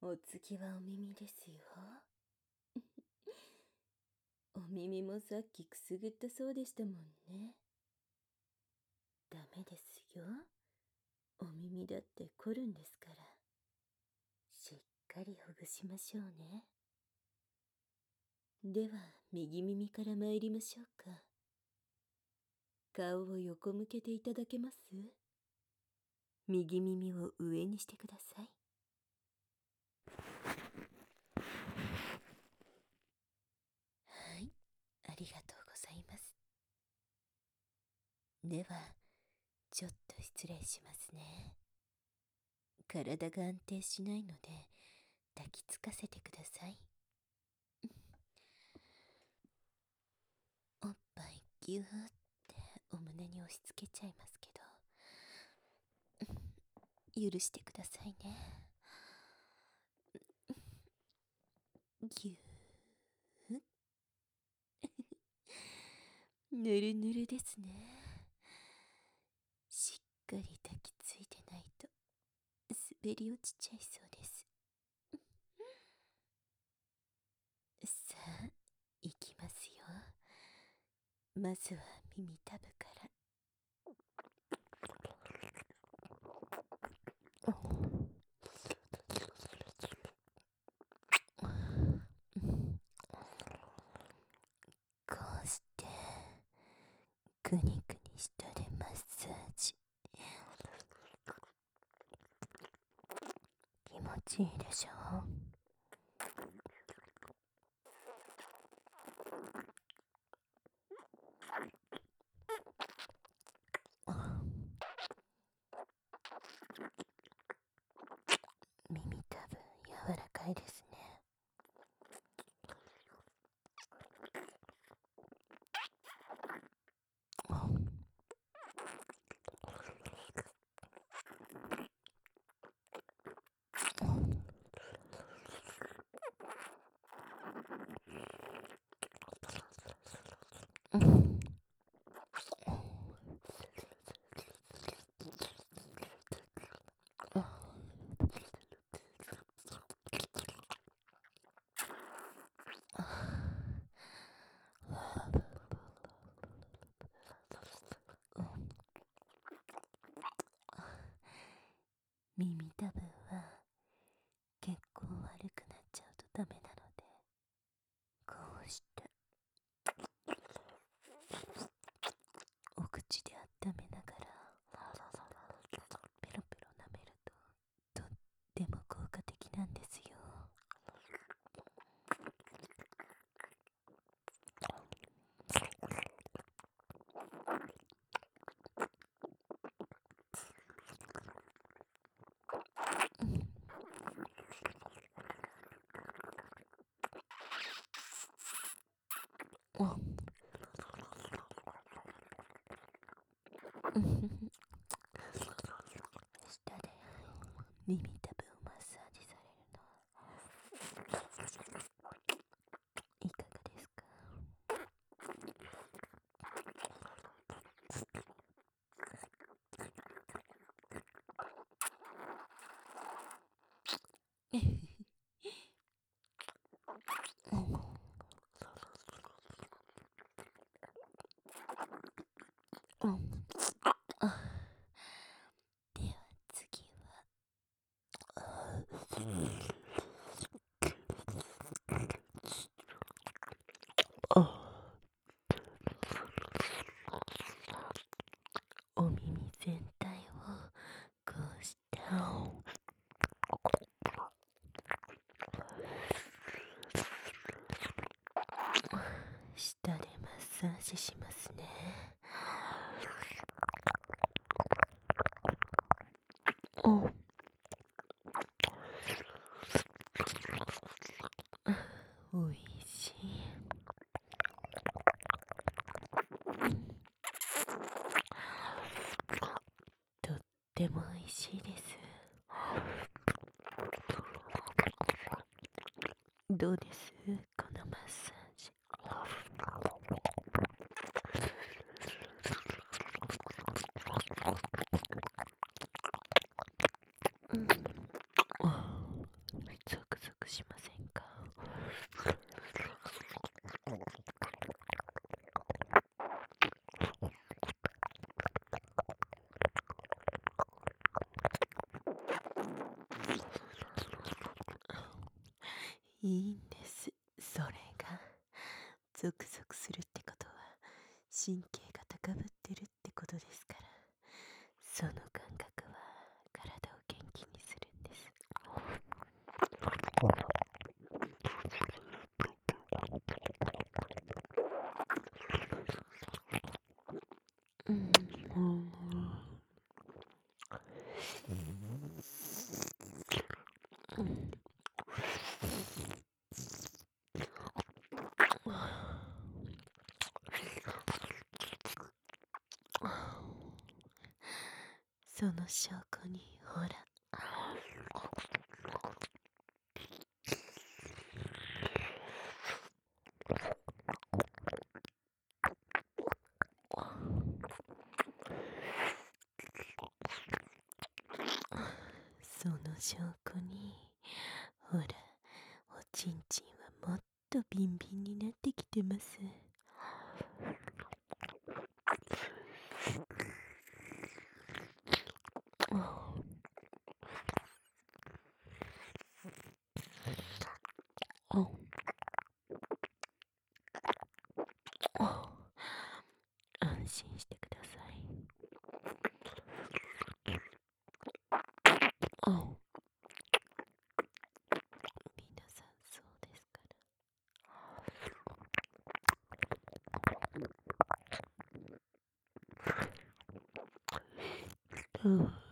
お次はお耳ですよ。お耳もさっきくすぐったそうでしたもんね。ダメですよ。お耳だって凝るんですから。しっかりほぐしましょうね。では、右耳から参りましょうか。顔を横向けていただけます？右耳を上にしてください。はい、ありがとうございます。では、ちょっと失礼しますね。体が安定しないので、抱きつかせてください。おっぱいぎゅーってお胸に押し付けちゃいますけど、許してくださいね。ぎゅーぬるぬるですね。しっかり抱きついてないと滑り落ちちゃいそうです。さあ、いきますよ。まずは耳たぶから。こうしてくにくに下でマッサージ。気持ちいいでしょ。耳たぶ柔らかいですね。耳たぶは結構悪くなっちゃうとダメなので、こうしてお口で温めながらペロペロ舐めるととっても効果的なんですよ。下で耳たぶをマッサージされるのいかがですか？では次はお耳全体をこうして下でマッサージしますね。おいしい。とってもおいしいです。どうですこのマッサージ。そういいんです。それがゾクゾクするってことは神経が高ぶってるってことですから、その感覚は体を元気にするんです。その証拠にほら、その証拠にほら、おちんちんはもっとビンビンになってきてます。安心してください。皆さんそうですから。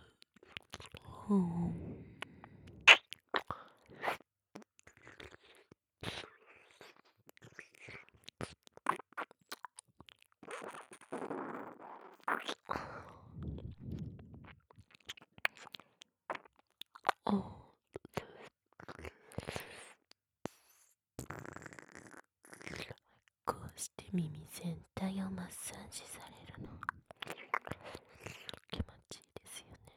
こうして耳全体をマッサージされるの気持ちいいですよね。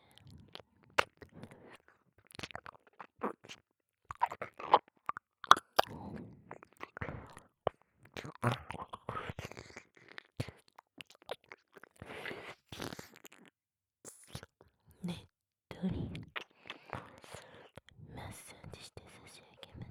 ねっとりマッサージして差し上げます。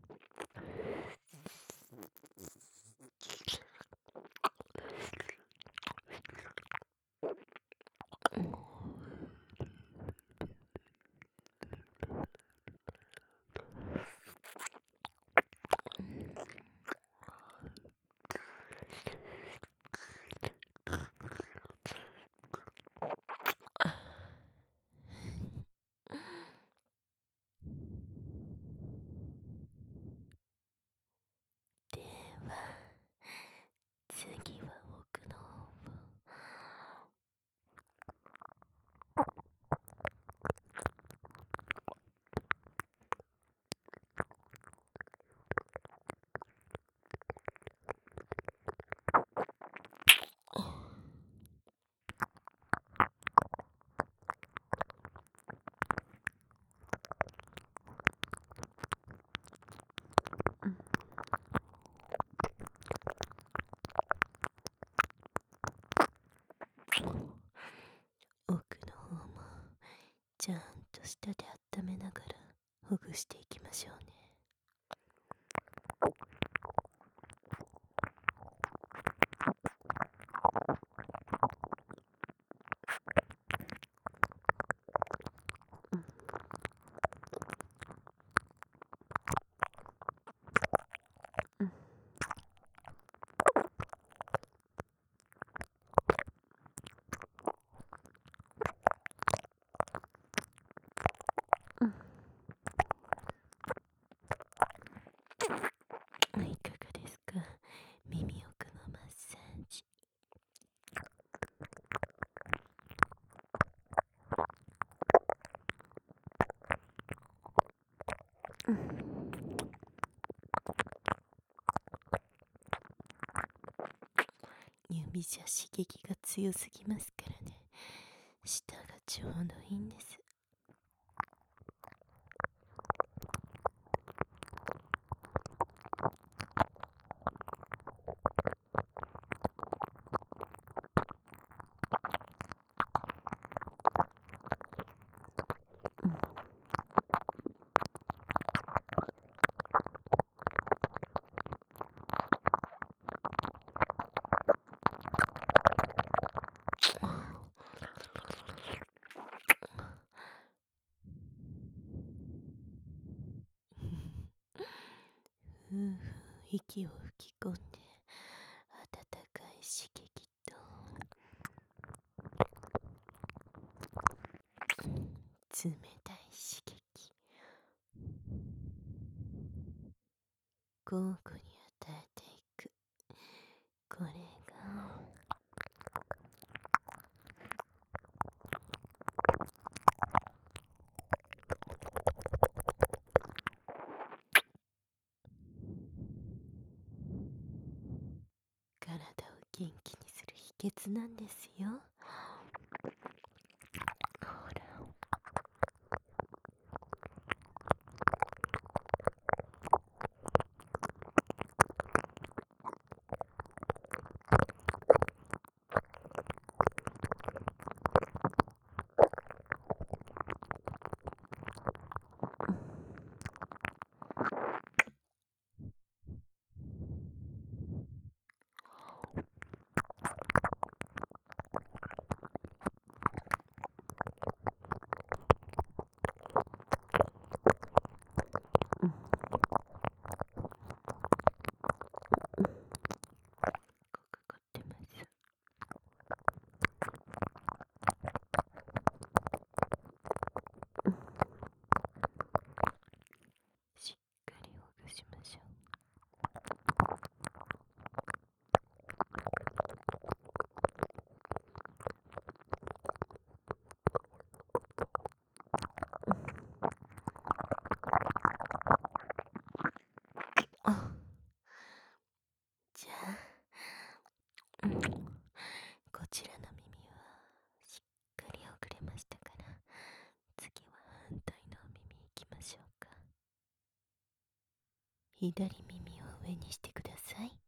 では次は奥の方を。奥の方もちゃんと舌で温めながらほぐしていきましょうね。いかがですか、耳奥のマッサージ。指じゃ刺激が強すぎますからね、舌がちょうどいいんです。 ふ息を吹き込んで、温かい刺激と冷たい刺激、交互に与えていく。これが体を元気にする秘訣なんですよ。ほら、かかってます。しっかりほぐしましょう。あ、じゃあ、こちらの耳はしっかりほぐれましたから、次は反対のお耳いきましょうか。左耳を上にしてください。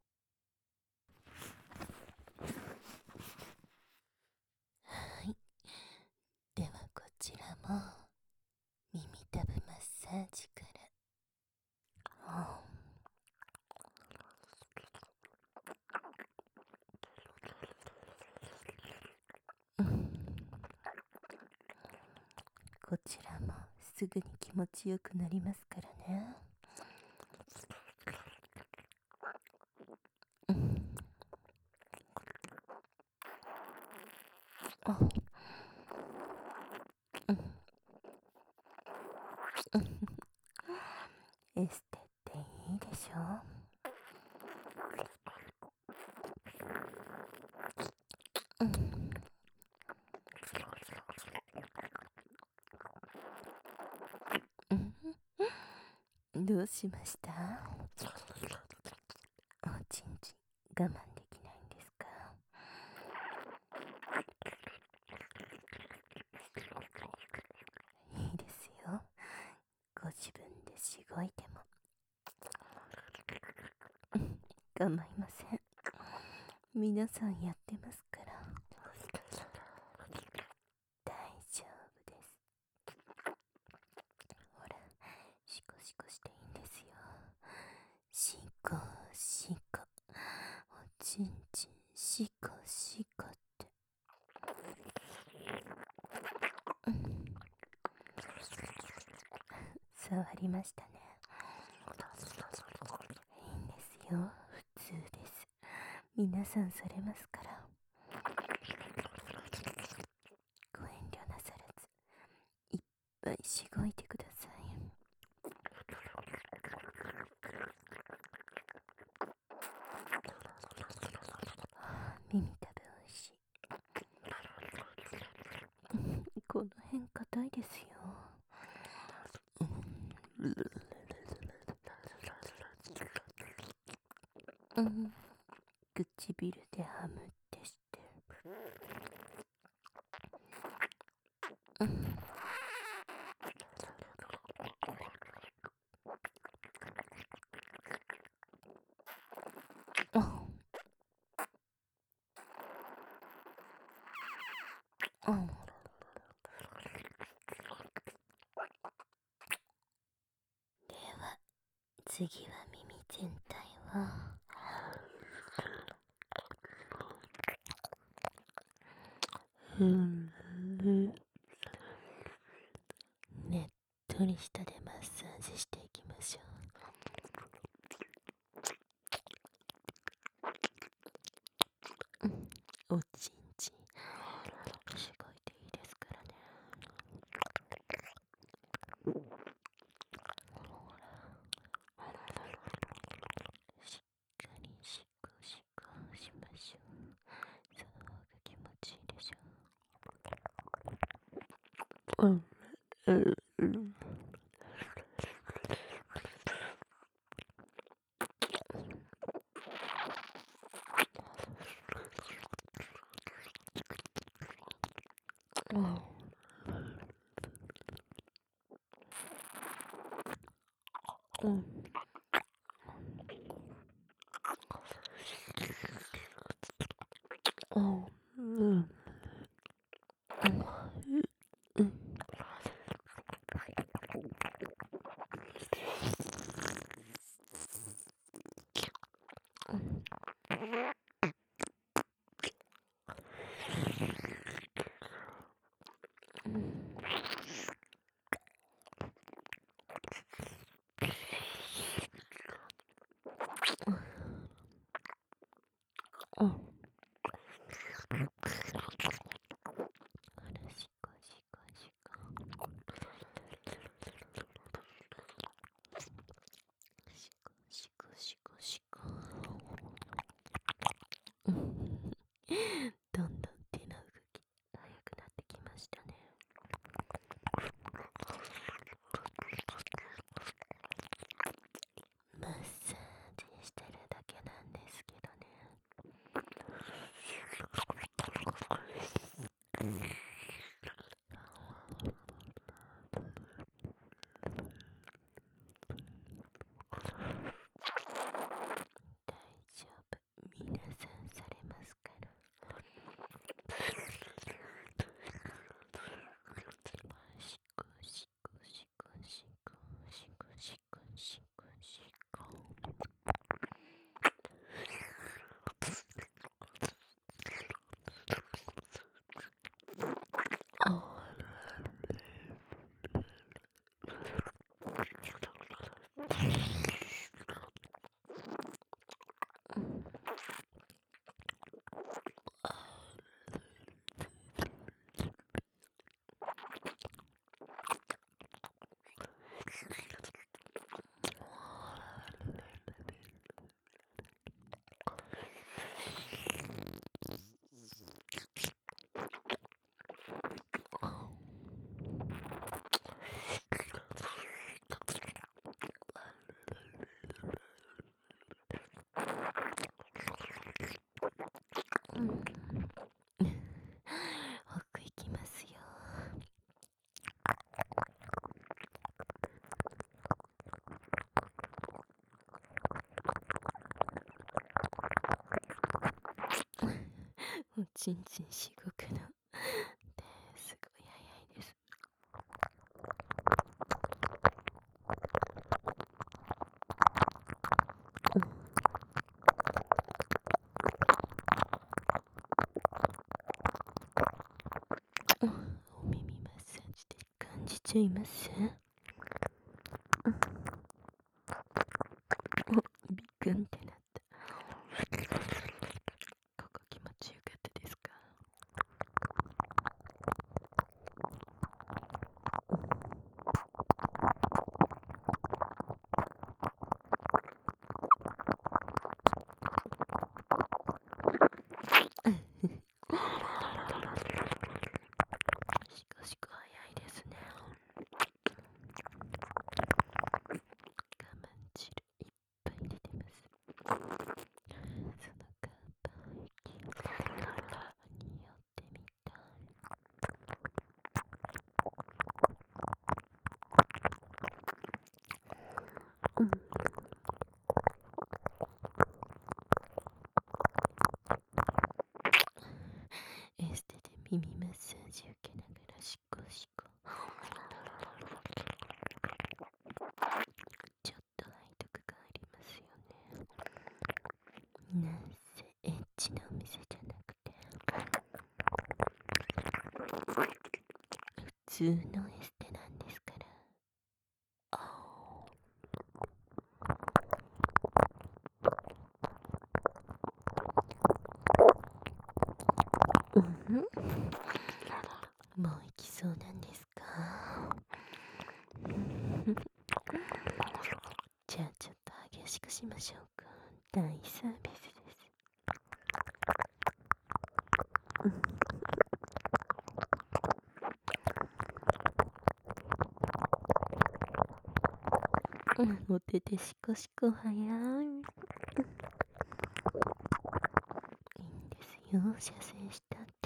はい。ではこちらも耳たぶマッサージから。こちらもすぐに気持ちよくなりますからね。エステっていいでしょ。どうしました？おちんちん我慢できないんですか？いいですよ。ご自分でしごいても構いません。皆さんやってますから。大丈夫です。ほら、シコシコしていいんですよ。シコシコ、おちんちんシコシコって。触りましたね。いいんですよ、普通です。皆さんされますから。ご遠慮なさらず、いっぱいしごいてください。耳たぶおいしい。この辺硬いですよ。唇でハムってして。では次は耳全体をねっとり下でマッサージしていきましょう。 しっかりしこしこしましょう。その方が気持ちいいでしょう。どんどん手の動き速くなってきましたね。マッサージしてるだけなんですけどね。大丈夫、皆さんされますから。しこしこしこしこしこしこしこしこ。奥行きますよ。おちんちんしごくのすごい早いです。お耳マッサージで感じちゃいます？ビクンってなった。ここ気持ちよかったですか？しこしこ早いですね。我慢汁いっぱい出てます。そのカバーキに寄ってみたい。エステで耳マッサージ受けながらしこしこ。ちょっと背徳がありますよね。なんせエッチなお店じゃなくて普通のエステなんですから。もう行きそうなんですか？ ましょうか。大サービスです。お手でシコシコ早い。いいんですよ、射精したって。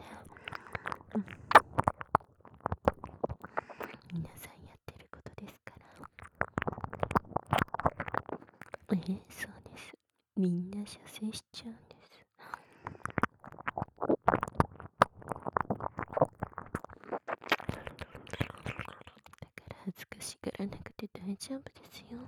皆さんやってることですから。そうです。みんな射精しちゃうんです。だから恥ずかしがらなくて大丈夫ですよ。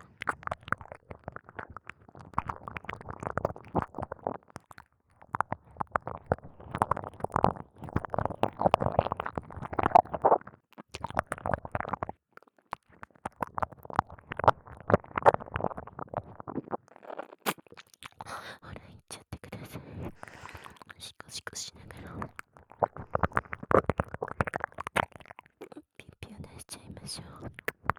ほら、行っちゃってください。シコシコしながらピュッピュ出しちゃいましょう。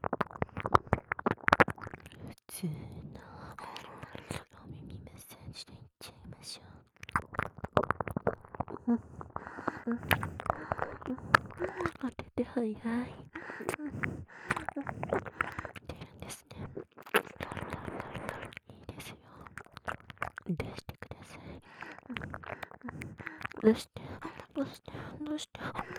普通のお耳マッサージでいっちゃいましょう。お手で早い。出るんですね。いいですよ。出してください。出して、出して、出して。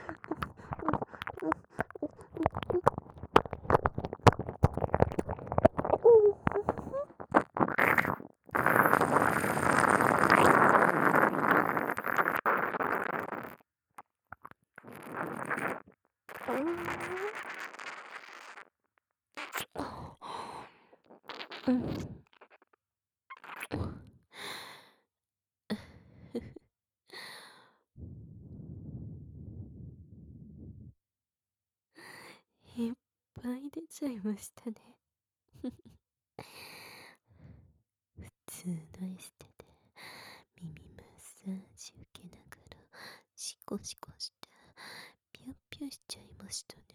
うん。いっぱい出ちゃいましたね。普通のエステで耳マッサージ受けながらシコシコしてピュッピュしちゃいましたね。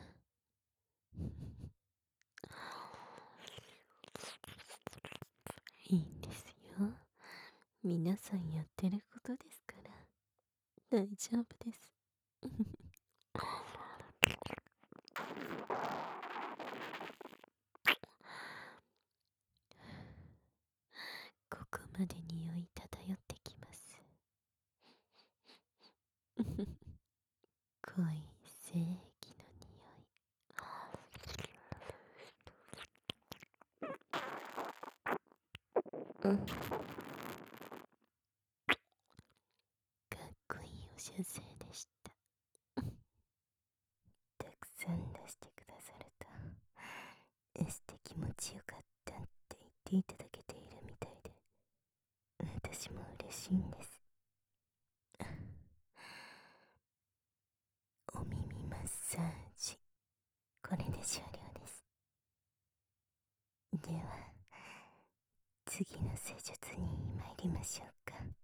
いいんですよ。皆さんやってることですから大丈夫です。ここまで匂い漂ってきます。濃い精液の匂い。かっこいいお射精でした。たくさん出してくださるとエステ気持ちよかったって言っていただけているみたいで、私も嬉しいんです。お耳マッサージ、これで終了です。では次の施術に参りましょうか。